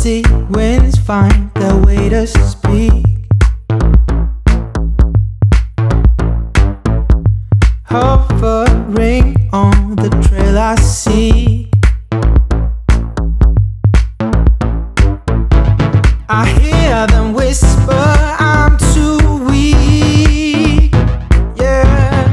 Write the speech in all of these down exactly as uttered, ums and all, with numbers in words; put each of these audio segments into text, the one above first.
gusty winds find their way to speak. Hovering on the trail I seek. I hear them whisper I'm too weak. Yeah.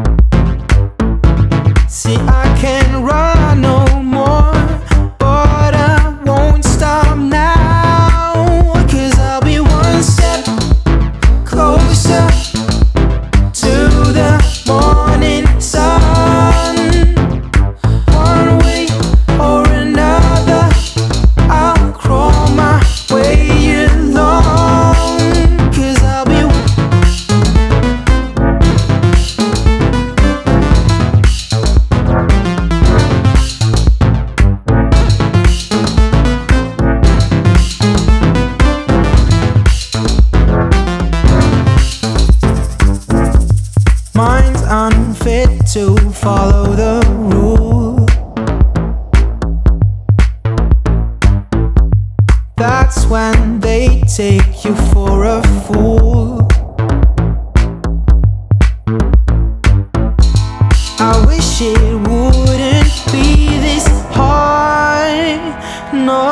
See, I can't run no more, but I won't stop now. 'Cause I'll be one step closer to the morning sun. One way or another, I'll crawl my way along. 'Cause I'll be mind's unfit to follow the rule. That's when they take you for a fool. I wish it wouldn't be this hard, no.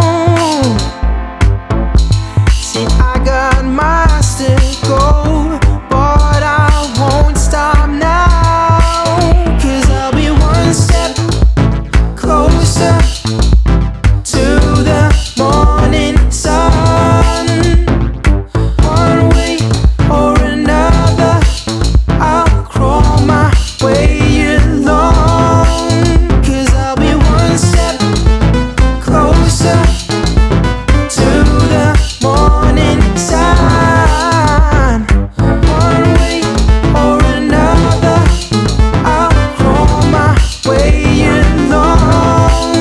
See, I got miles to go, but I won't stop now. 'Cause I'll be one step closer to the morning sun. One way or another, I'll crawl my way along. 'Cause I'll be one step closer to the morning sun. One way or another, I'll crawl my way along.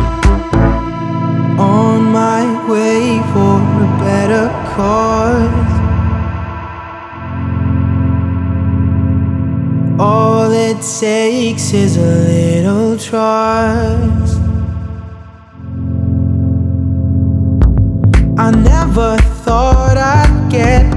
On my way for a better cause. All it takes is a little trust. I never thought I'd get